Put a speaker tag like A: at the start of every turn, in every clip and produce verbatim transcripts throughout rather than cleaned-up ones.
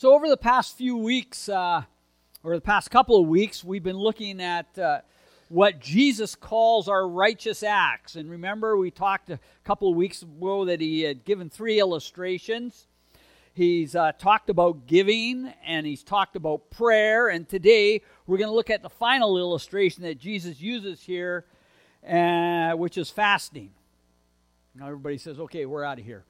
A: So over the past few weeks, uh, or the past couple of weeks, we've been looking at uh, what Jesus calls our righteous acts. And remember, we talked a couple of weeks ago that he had given three illustrations. He's uh, talked about giving, and he's talked about prayer. And today, we're going to look at the final illustration that Jesus uses here, uh, which is fasting. Now everybody says, okay, we're out of here.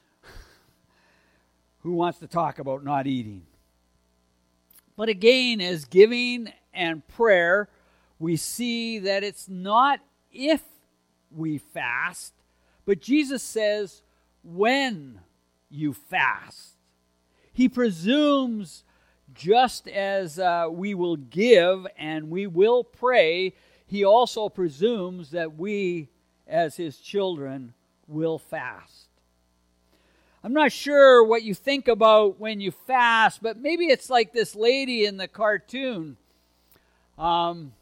A: Who wants to talk about not eating? But again, as giving and prayer, we see that it's not if we fast, but Jesus says when you fast. He presumes just as uh, we will give and we will pray, he also presumes that we, as his children, will fast. I'm not sure what you think about when you fast, but maybe it's like this lady in the cartoon. Um,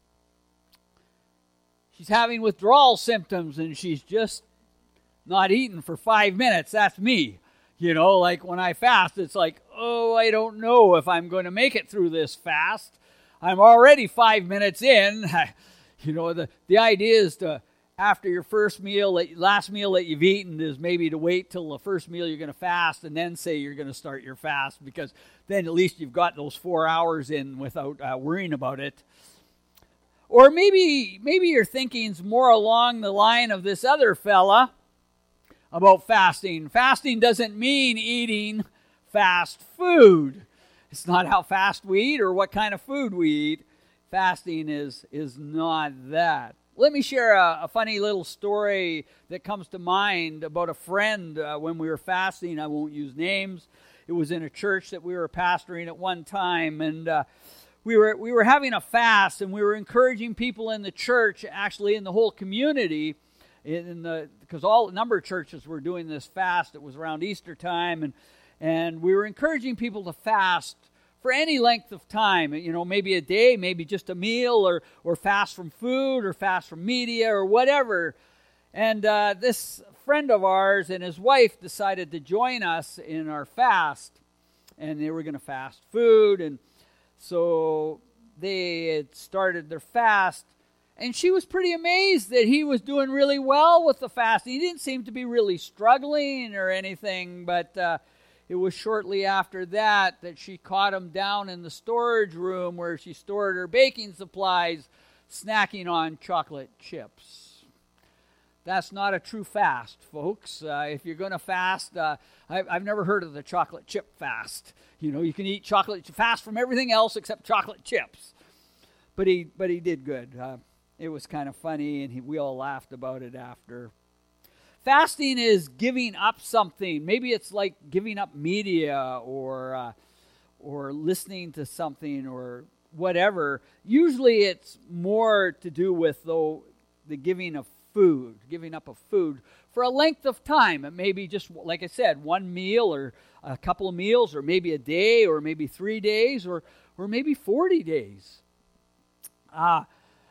A: she's having withdrawal symptoms, and she's just not eating for five minutes. That's me. You know, like when I fast, it's like, oh, I don't know if I'm going to make it through this fast. I'm already five minutes in. You know, the, the idea is to, after your first meal, last meal that you've eaten, is maybe to wait till the first meal you're going to fast and then say you're going to start your fast, because then at least you've got those four hours in without uh, worrying about it. Or maybe maybe your thinking's more along the line of this other fella about fasting. Fasting doesn't mean eating fast food. It's not how fast we eat or what kind of food we eat. Fasting is, is not that. Let me share a, a funny little story that comes to mind about a friend uh, when we were fasting. I won't use names. It was in a church that we were pastoring at one time, and uh, we were we were having a fast, and we were encouraging people in the church, actually in the whole community, in the because all a number of churches were doing this fast. It was around Easter time, and and we were encouraging people to fast for any length of time, you know, maybe a day, maybe just a meal, or or fast from food, or fast from media, or whatever. And uh, this friend of ours and his wife decided to join us in our fast, and they were going to fast food, and so they had started their fast, and she was pretty amazed that he was doing really well with the fasting. He didn't seem to be really struggling or anything, but uh, it was shortly after that that she caught him down in the storage room where she stored her baking supplies, snacking on chocolate chips. That's not a true fast, folks. Uh, if you're going to fast, uh, I, I've never heard of the chocolate chip fast. You know, you can eat chocolate, fast from everything else except chocolate chips. But he, but he did good. Uh, it was kind of funny, and he, we all laughed about it after. Fasting is giving up something. Maybe it's like giving up media or uh, or listening to something or whatever. Usually it's more to do with, though, the giving of food, giving up of food for a length of time. It may be just, like I said, one meal or a couple of meals, or maybe a day, or maybe three days, or, or maybe forty days. Uh,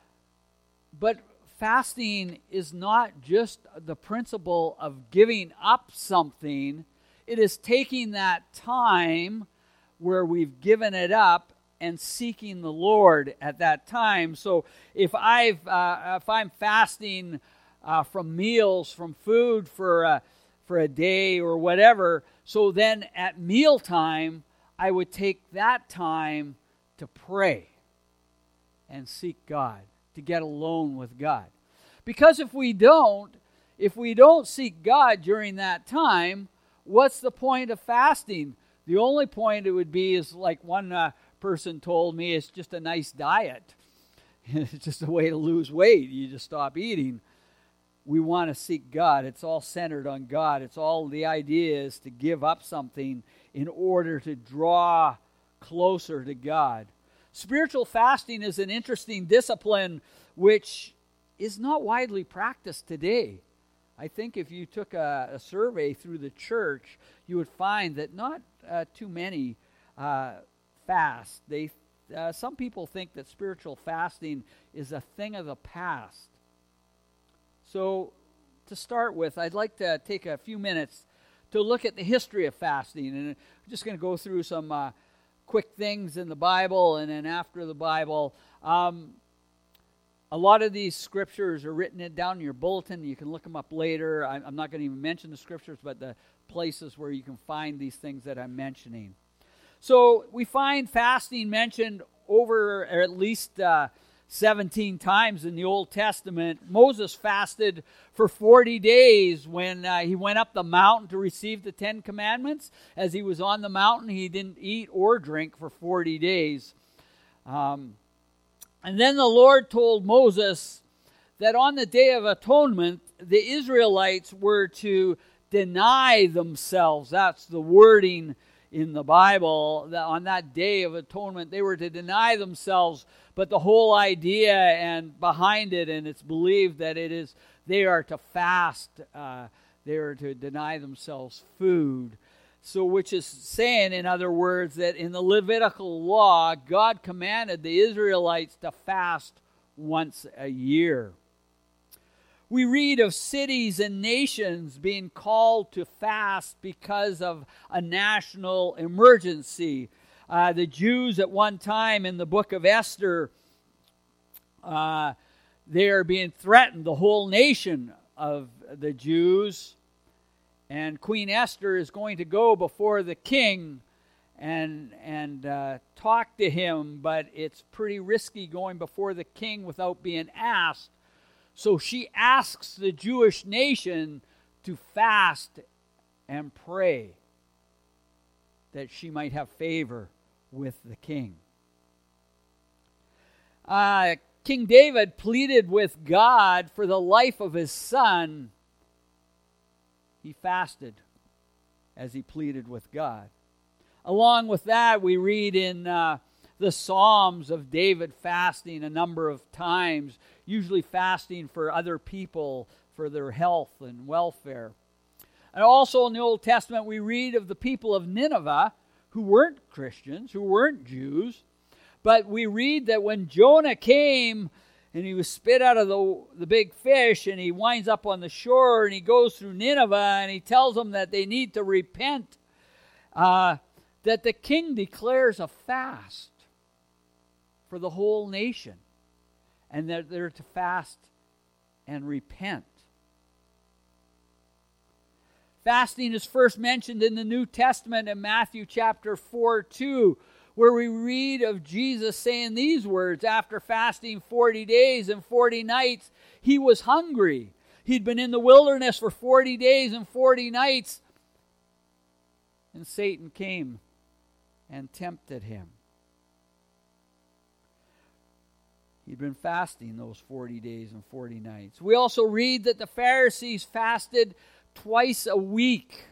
A: but fasting is not just the principle of giving up something. It is taking that time where we've given it up and seeking the Lord at that time. So if I've uh, if I'm fasting uh, from meals, from food for a, for a day or whatever, so then at mealtime I would take that time to pray and seek God, to get alone with God. Because if we don't, if we don't seek God during that time, what's the point of fasting? The only point it would be is, like one uh, person told me, it's just a nice diet. It's just a way to lose weight. You just stop eating. We want to seek God. It's all centered on God. It's all, the idea is to give up something in order to draw closer to God. Spiritual fasting is an interesting discipline which is not widely practiced today. I think if you took a, a survey through the church, you would find that not uh, too many uh, fast. They, uh, some people think that spiritual fasting is a thing of the past. So, to start with, I'd like to take a few minutes to look at the history of fasting. And I'm just going to go through some uh, quick things in the Bible, and then after the Bible. Um, a lot of these scriptures are written down in your bulletin. You can look them up later. I, I'm not going to even mention the scriptures, but the places where you can find these things that I'm mentioning. So we find fasting mentioned over or at least uh, seventeen times in the Old Testament. Moses fasted for forty days when uh, he went up the mountain to receive the Ten Commandments. As he was on the mountain, he didn't eat or drink for forty days. Um, and then the Lord told Moses that on the Day of Atonement, the Israelites were to deny themselves. That's the wording in the Bible, that on that Day of Atonement, they were to deny themselves. But the whole idea and behind it, and it's believed that it is, they are to fast, uh, they are to deny themselves food. So which is saying, in other words, that in the Levitical law, God commanded the Israelites to fast once a year. We read of cities and nations being called to fast because of a national emergency. Uh, the Jews at one time in the book of Esther, uh, they are being threatened, the whole nation of the Jews. And Queen Esther is going to go before the king and, and uh, talk to him, but it's pretty risky going before the king without being asked. So she asks the Jewish nation to fast and pray that she might have favor with the king. Uh, King David pleaded with God for the life of his son. He fasted as he pleaded with God. Along with that, we read in uh, the Psalms of David fasting a number of times, usually fasting for other people, for their health and welfare. And also in the Old Testament, we read of the people of Nineveh who weren't Christians, who weren't Jews. But we read that when Jonah came and he was spit out of the, the big fish, and he winds up on the shore, and he goes through Nineveh, and he tells them that they need to repent, uh, that the king declares a fast for the whole nation, and that they're to fast and repent. Fasting is first mentioned in the New Testament in Matthew chapter four, two, where we read of Jesus saying these words: after fasting forty days and forty nights, he was hungry. He'd been in the wilderness for forty days and forty nights, and Satan came and tempted him. He'd been fasting those forty days and forty nights. We also read that the Pharisees fasted twice a week.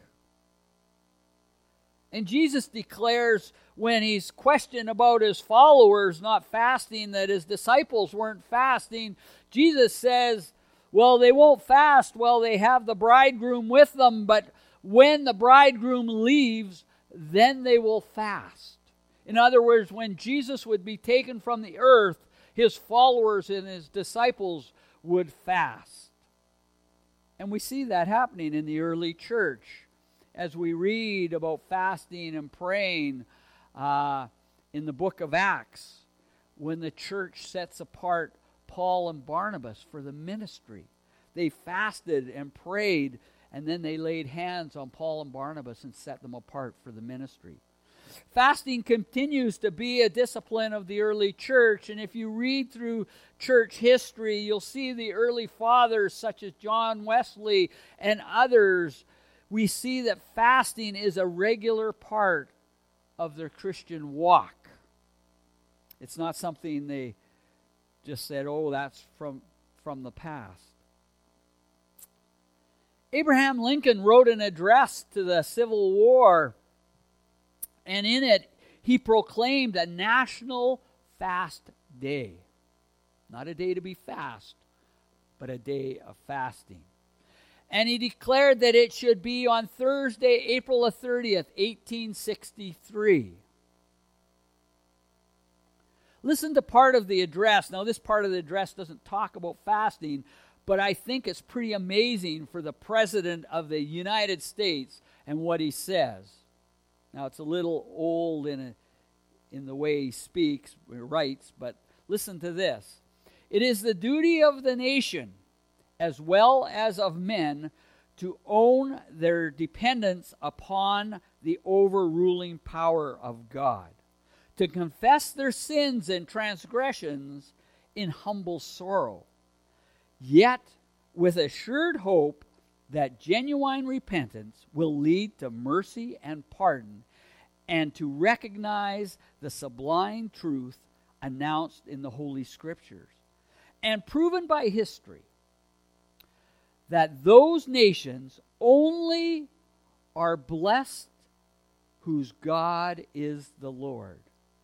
A: And Jesus declares, when he's questioned about his followers not fasting, that his disciples weren't fasting. Jesus says, well, they won't fast while they have the bridegroom with them, but when the bridegroom leaves, then they will fast. In other words, when Jesus would be taken from the earth, his followers and his disciples would fast. And we see that happening in the early church. As we read about fasting and praying uh, in the book of Acts, when the church sets apart Paul and Barnabas for the ministry. They fasted and prayed, and then they laid hands on Paul and Barnabas and set them apart for the ministry. Fasting continues to be a discipline of the early church, and if you read through church history, you'll see the early fathers such as John Wesley and others. We see that fasting is a regular part of their Christian walk. It's not something they just said, oh, that's from, from the past. Abraham Lincoln wrote an address to the Civil War, and in it he proclaimed a national fast day. Not a day to be fast, but a day of fasting. And he declared that it should be on Thursday, April the thirtieth, eighteen sixty-three. Listen to part of the address. Now, this part of the address doesn't talk about fasting, but I think it's pretty amazing for the President of the United States and what he says. Now, it's a little old in a, in the way he speaks, or writes, but listen to this. It is the duty of the nation, as well as of men, to own their dependence upon the overruling power of God, to confess their sins and transgressions in humble sorrow, yet with assured hope that genuine repentance will lead to mercy and pardon, and to recognize the sublime truth announced in the Holy Scriptures and proven by history, that those nations only are blessed whose God is the Lord.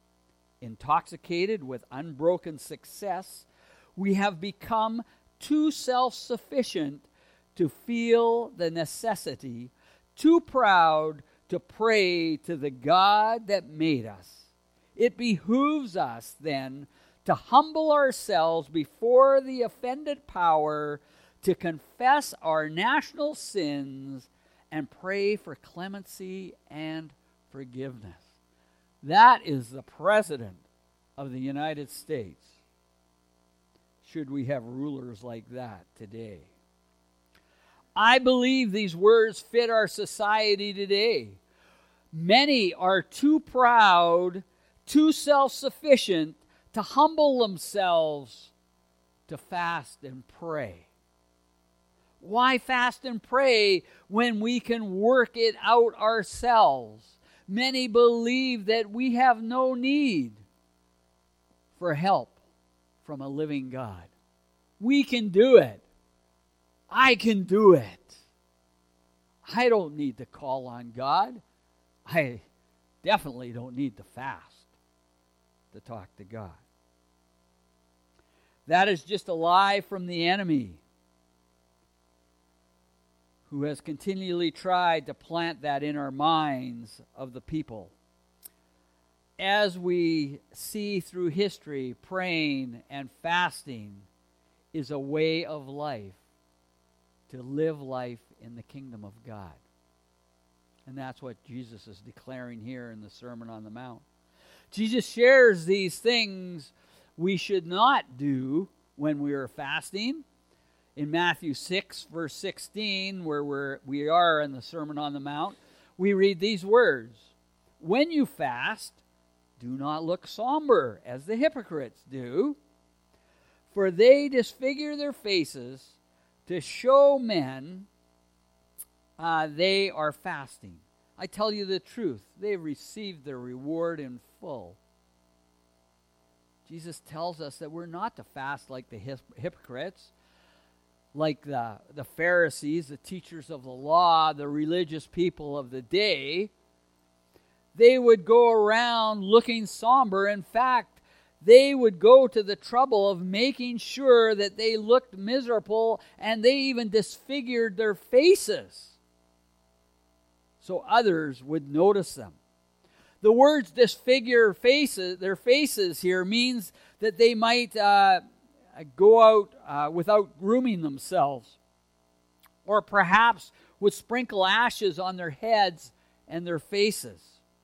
A: Intoxicated with unbroken success, we have become too self-sufficient to feel the necessity, too proud to pray to the God that made us. It behooves us, then, to humble ourselves before the offended power, to confess our national sins, and pray for clemency and forgiveness. That is the President of the United States. Should we have rulers like that today? I believe these words fit our society today. Many are too proud, too self-sufficient to humble themselves to fast and pray. Why fast and pray when we can work it out ourselves? Many believe that we have no need for help from a living God. We can do it. I can do it. I don't need to call on God. I definitely don't need to fast to talk to God. That is just a lie from the enemy, who has continually tried to plant that in our minds of the people. As we see through history, praying and fasting is a way of life, to live life in the kingdom of God. And that's what Jesus is declaring here in the Sermon on the Mount. Jesus shares these things we should not do when we are fasting. In Matthew six, verse sixteen, where we're, we are in the Sermon on the Mount, we read these words: "When you fast, do not look somber, as the hypocrites do, for they disfigure their faces to show men uh, they are fasting. I tell you the truth, they've received their reward in full." Jesus tells us that we're not to fast like the hypocrites, like the, the Pharisees, the teachers of the law, the religious people of the day. They would go around looking somber. In fact, they would go to the trouble of making sure that they looked miserable, and they even disfigured their faces so others would notice them. The words disfigure faces, their faces here means that they might uh, go out uh, without grooming themselves, or perhaps would sprinkle ashes on their heads and their faces.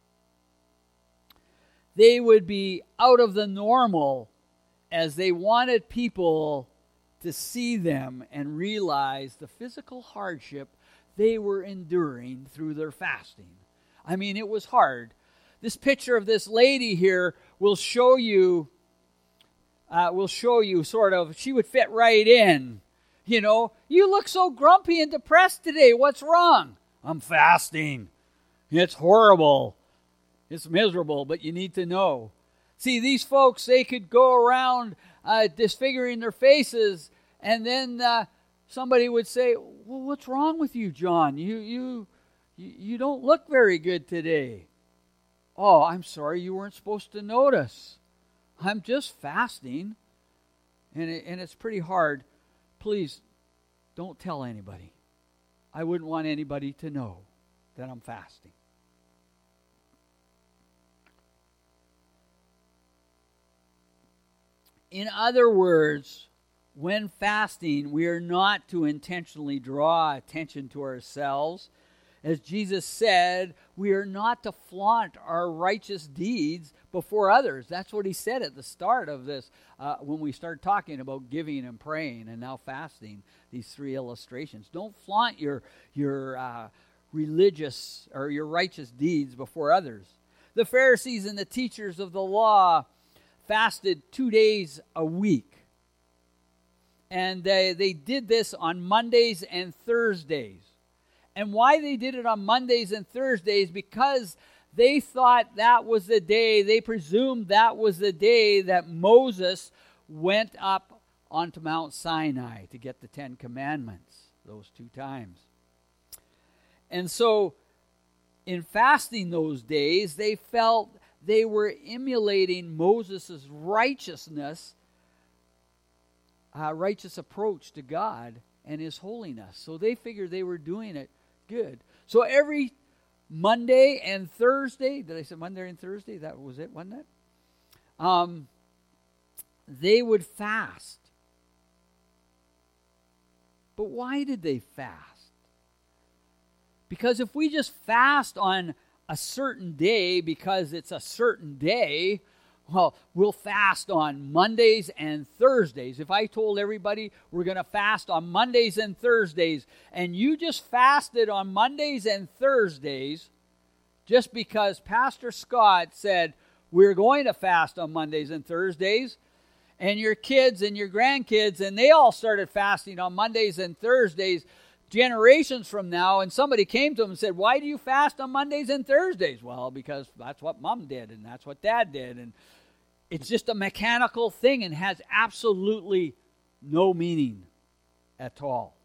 A: They would be out of the normal, as they wanted people to see them and realize the physical hardship they were enduring through their fasting. I mean, it was hard. This picture of this lady here will show you, uh, will show you sort of, she would fit right in. You know, "You look so grumpy and depressed today. What's wrong?" "I'm fasting. It's horrible. It's miserable, but you need to know." See, these folks, they could go around uh, disfiguring their faces, and then uh, somebody would say, "Well, what's wrong with you, John? You, you, you don't look very good today." "Oh, I'm sorry, you weren't supposed to notice. I'm just fasting, and it, and it's pretty hard. Please, don't tell anybody. I wouldn't want anybody to know that I'm fasting." In other words, when fasting, we are not to intentionally draw attention to ourselves As Jesus said, we are not to flaunt our righteous deeds before others. That's what he said at the start of this, uh, when we started talking about giving and praying and now fasting, these three illustrations. Don't flaunt your, your uh, religious or your righteous deeds before others. The Pharisees and the teachers of the law fasted two days a week. And they, they did this on Mondays and Thursdays. And why they did it on Mondays and Thursdays, because they thought that was the day, they presumed that was the day that Moses went up onto Mount Sinai to get the Ten Commandments, those two times. And so, in fasting those days, they felt they were emulating Moses' righteousness, uh, righteous approach to God and his holiness. So they figured they were doing it good. So every Monday and Thursday, did I say Monday and Thursday? That was it, wasn't it? Um, they would fast. But why did they fast? Because if we just fast on a certain day because it's a certain day, well, we'll fast on Mondays and Thursdays. If I told everybody we're going to fast on Mondays and Thursdays, and you just fasted on Mondays and Thursdays just because Pastor Scott said we're going to fast on Mondays and Thursdays, and your kids and your grandkids, and they all started fasting on Mondays and Thursdays generations from now, and somebody came to them and said, why do you fast on Mondays and Thursdays? Well, because that's what Mom did, and that's what Dad did, and it's just a mechanical thing and has absolutely no meaning at all.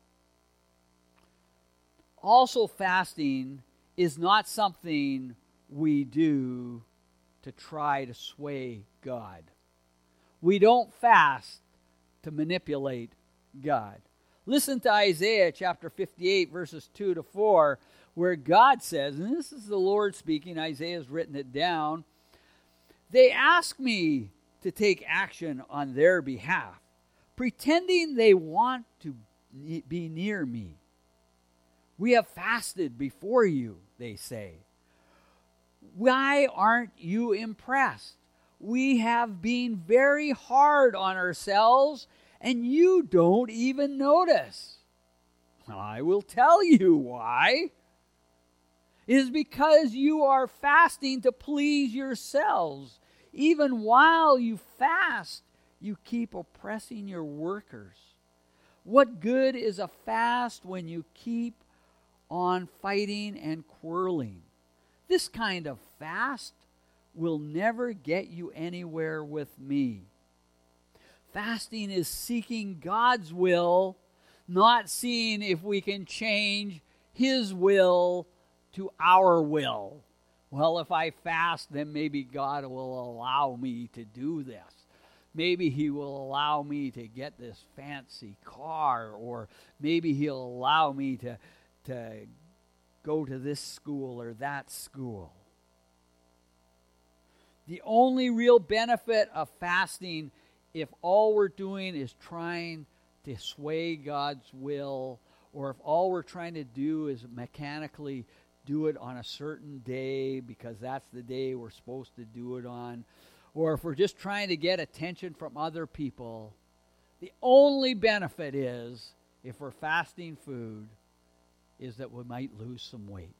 A: Also, fasting is not something we do to try to sway God. We don't fast to manipulate God. Listen to Isaiah chapter fifty-eight, verses two to four, where God says, and this is the Lord speaking, Isaiah's written it down, they ask me to take action on their behalf, pretending they want to be near me. We have fasted before you, they say. Why aren't you impressed? We have been very hard on ourselves, and you don't even notice. I will tell you why. It is because you are fasting to please yourselves. Even while you fast, you keep oppressing your workers. What good is a fast when you keep on fighting and quarreling? This kind of fast will never get you anywhere with me. Fasting is seeking God's will, not seeing if we can change His will to our will. Well, if I fast, then maybe God will allow me to do this. Maybe He will allow me to get this fancy car, or maybe He'll allow me to, to go to this school or that school. The only real benefit of fasting, if all we're doing is trying to sway God's will, or if all we're trying to do is mechanically do it on a certain day because that's the day we're supposed to do it on, or if we're just trying to get attention from other people, the only benefit is, if we're fasting food, is that we might lose some weight.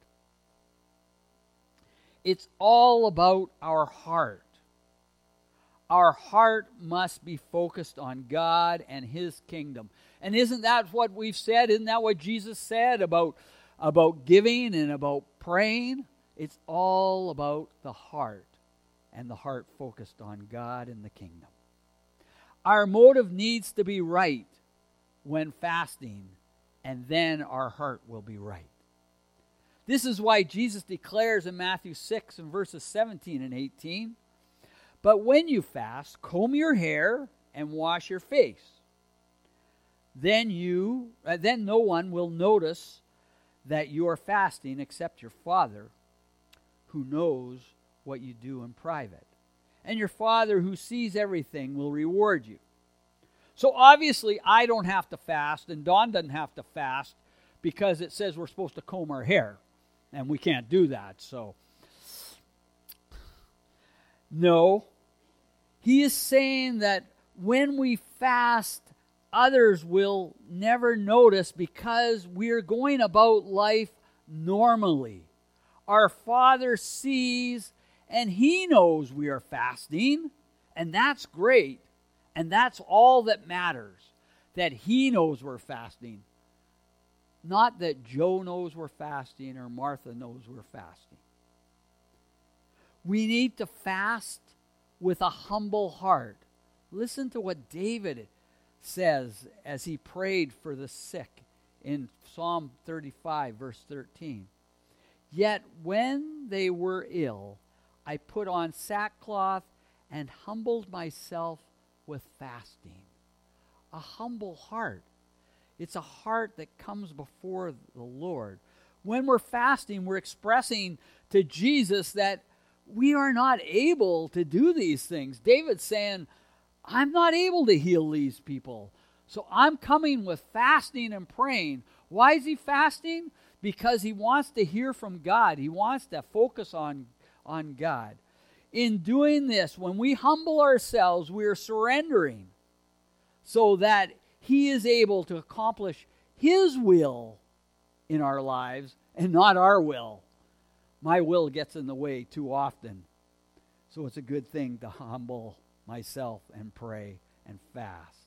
A: It's all about our heart. Our heart must be focused on God and His kingdom. And isn't that what we've said? Isn't that what Jesus said about, about giving and about praying? It's all about the heart, and the heart focused on God and the kingdom. Our motive needs to be right when fasting, and then our heart will be right. This is why Jesus declares in Matthew six and verses seventeen and eighteen, but when you fast, comb your hair and wash your face. Then you, uh, then no one will notice that you are fasting except your Father, who knows what you do in private. And your Father who sees everything will reward you. So obviously I don't have to fast, and Dawn doesn't have to fast, because it says we're supposed to comb our hair. And we can't do that, so. No. He is saying that when we fast, others will never notice because we're going about life normally. Our Father sees and He knows we are fasting, and that's great. And that's all that matters, that He knows we're fasting. Not that Joe knows we're fasting or Martha knows we're fasting. We need to fast with a humble heart. Listen to what David says as he prayed for the sick in Psalm thirty-five, verse thirteen. Yet when they were ill, I put on sackcloth and humbled myself with fasting. A humble heart. It's a heart that comes before the Lord. When we're fasting, we're expressing to Jesus that we are not able to do these things. David's saying, I'm not able to heal these people. So I'm coming with fasting and praying. Why is he fasting? Because he wants to hear from God. He wants to focus on, on God. In doing this, when we humble ourselves, we are surrendering so that He is able to accomplish His will in our lives and not our will. My will gets in the way too often. So it's a good thing to humble myself and pray and fast.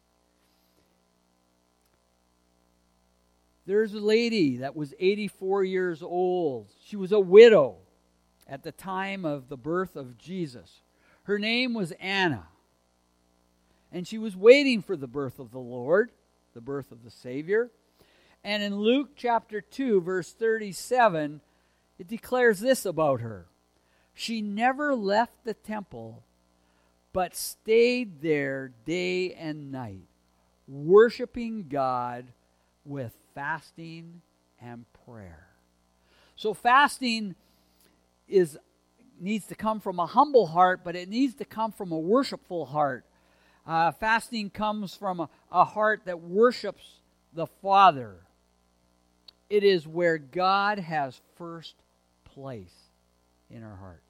A: There's a lady that was eighty-four years old. She was a widow at the time of the birth of Jesus. Her name was Anna. And she was waiting for the birth of the Lord, the birth of the Savior. And in Luke chapter two, verse thirty-seven, it declares this about her. She never left the temple, but stayed there day and night, worshiping God with fasting and prayer. So fasting is needs to come from a humble heart, but it needs to come from a worshipful heart. Uh, fasting comes from a, a heart that worships the Father. It is where God has first place in our hearts.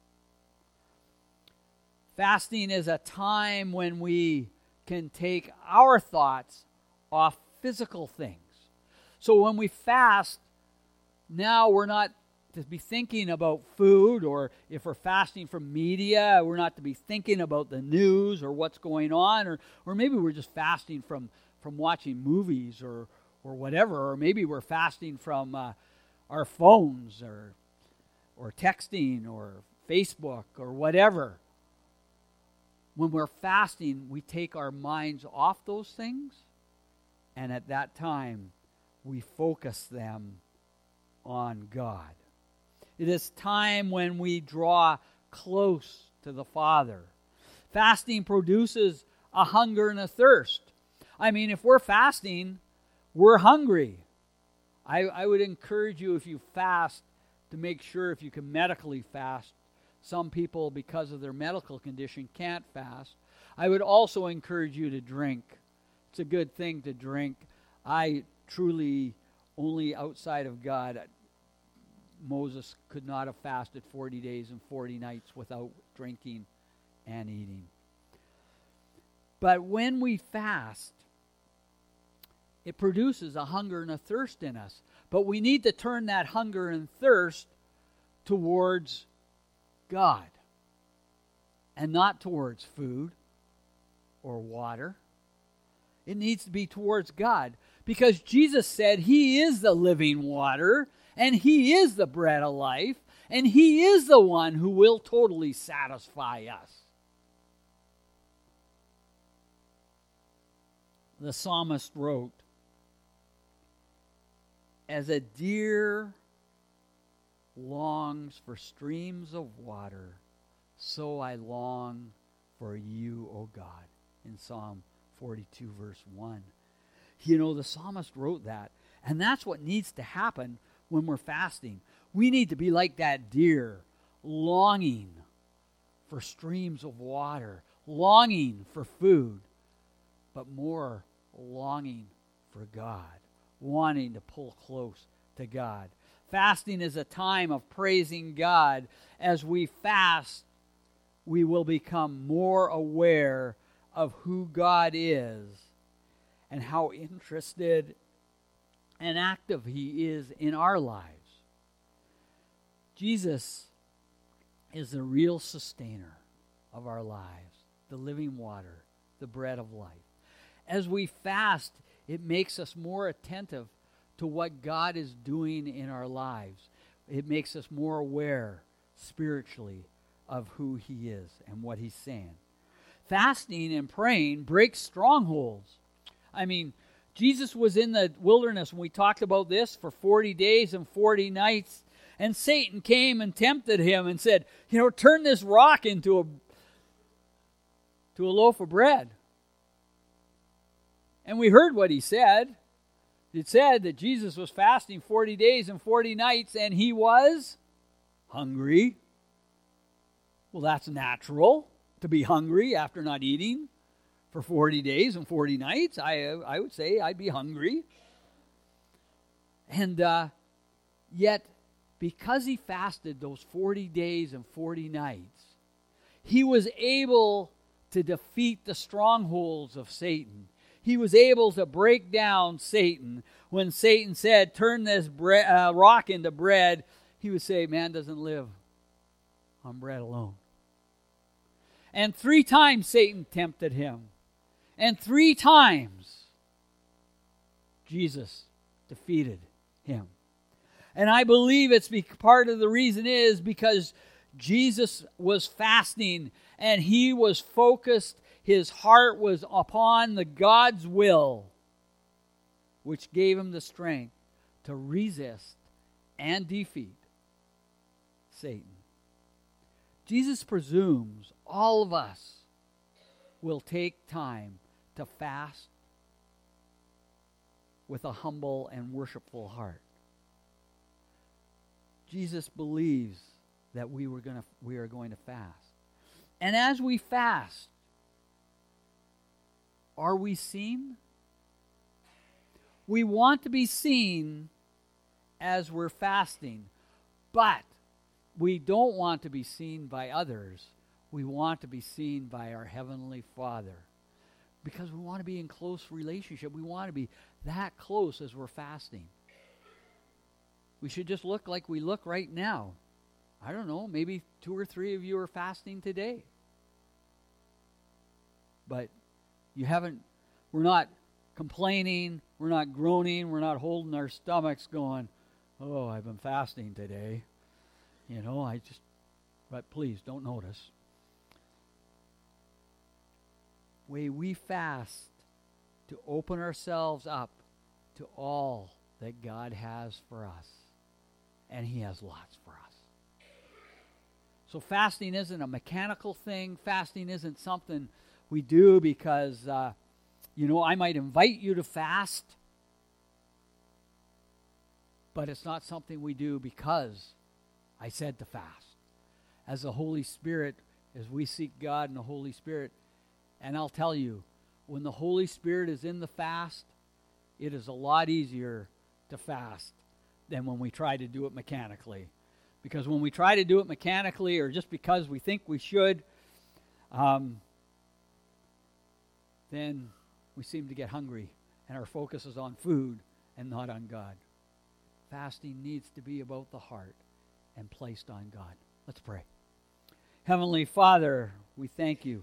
A: Fasting is a time when we can take our thoughts off physical things. So when we fast, now we're not to be thinking about food, or if we're fasting from media, we're not to be thinking about the news or what's going on, or or maybe we're just fasting from, from watching movies or or whatever, or maybe we're fasting from uh, our phones or or texting or Facebook or whatever. When we're fasting, we take our minds off those things, and at that time, we focus them on God. It is time when we draw close to the Father. Fasting produces a hunger and a thirst. I mean, if we're fasting, we're hungry. I, I would encourage you, if you fast, to make sure if you can medically fast. Some people, because of their medical condition, can't fast. I would also encourage you to drink. It's a good thing to drink. I truly, only outside of God, Moses could not have fasted forty days and forty nights without drinking and eating. But when we fast, it produces a hunger and a thirst in us. But we need to turn that hunger and thirst towards God and not towards food or water. It needs to be towards God, because Jesus said He is the living water, and He is the bread of life, and He is the one who will totally satisfy us. The psalmist wrote, "As a deer longs for streams of water, so I long for you, O God," in Psalm forty-two, verse one. You know, the psalmist wrote that, and that's what needs to happen when we're fasting. We need to be like that deer, longing for streams of water, longing for food, but more longing for God, wanting to pull close to God. Fasting is a time of praising God. As we fast, we will become more aware of who God is and how interested and active He is in our lives. Jesus is the real sustainer of our lives, the living water, the bread of life. As we fast, it makes us more attentive to what God is doing in our lives. It makes us more aware spiritually of who He is and what He's saying. Fasting and praying breaks strongholds. I mean, Jesus was in the wilderness, and we talked about this, for forty days and forty nights, and Satan came and tempted Him and said, you know, turn this rock into a, to a loaf of bread. And we heard what he said. It said that Jesus was fasting forty days and forty nights, and He was hungry. Well, that's natural, to be hungry after not eating for forty days and forty nights. I I would say I'd be hungry. And uh, yet, because He fasted those forty days and forty nights, He was able to defeat the strongholds of Satan. He was able to break down Satan. When Satan said, turn this bre- uh, rock into bread, He would say, man doesn't live on bread alone. And three times Satan tempted Him. And three times Jesus defeated him. And I believe it's be- part of the reason is because Jesus was fasting and He was focused. His heart was upon the God's will, which gave Him the strength to resist and defeat Satan. Jesus presumes all of us will take time to fast with a humble and worshipful heart. Jesus believes that we were going to we are going to fast. And as we fast, are we seen? We want to be seen as we're fasting, but we don't want to be seen by others. We want to be seen by our Heavenly Father because we want to be in close relationship. We want to be that close as we're fasting. We should just look like we look right now. I don't know, maybe two or three of you are fasting today. But you haven't, we're not complaining, we're not groaning, we're not holding our stomachs going, oh, I've been fasting today. You know, I just, but please don't notice. Way we fast to open ourselves up to all that God has for us. And He has lots for us. So fasting isn't a mechanical thing. Fasting isn't something we do because, uh, you know, I might invite you to fast. But it's not something we do because I said to fast. As the Holy Spirit, as we seek God and the Holy Spirit, and I'll tell you, when the Holy Spirit is in the fast, it is a lot easier to fast than when we try to do it mechanically. Because when we try to do it mechanically or just because we think we should, um, then we seem to get hungry and our focus is on food and not on God. Fasting needs to be about the heart and placed on God. Let's pray. Heavenly Father, we thank you.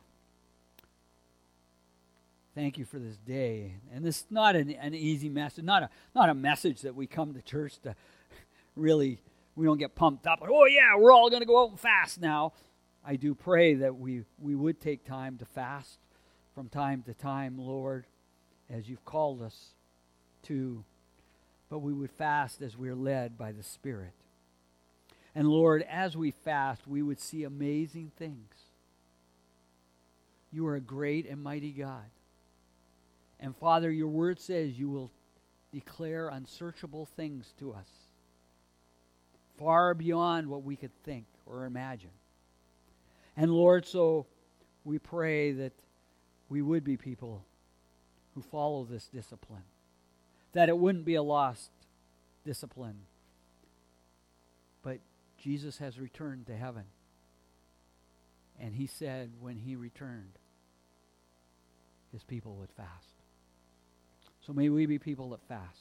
A: Thank you for this day. And this is not an, an easy message, not a, not a message that we come to church to really, we don't get pumped up. Like, oh yeah, we're all going to go out and fast now. I do pray that we, we would take time to fast from time to time, Lord, as you've called us to. But we would fast as we're led by the Spirit. And Lord, as we fast, we would see amazing things. You are a great and mighty God. And Father, your word says you will declare unsearchable things to us, far beyond what we could think or imagine. And Lord, so we pray that we would be people who follow this discipline, that it wouldn't be a lost discipline, Jesus has returned to heaven. And he said when he returned, his people would fast. So may we be people that fast.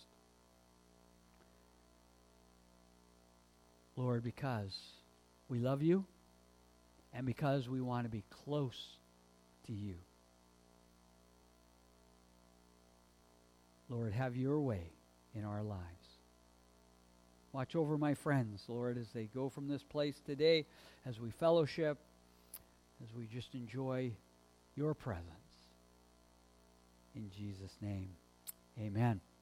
A: Lord, because we love you and because we want to be close to you. Lord, have your way in our lives. Watch over my friends, Lord, as they go from this place today, as we fellowship, as we just enjoy your presence. In Jesus' name, amen.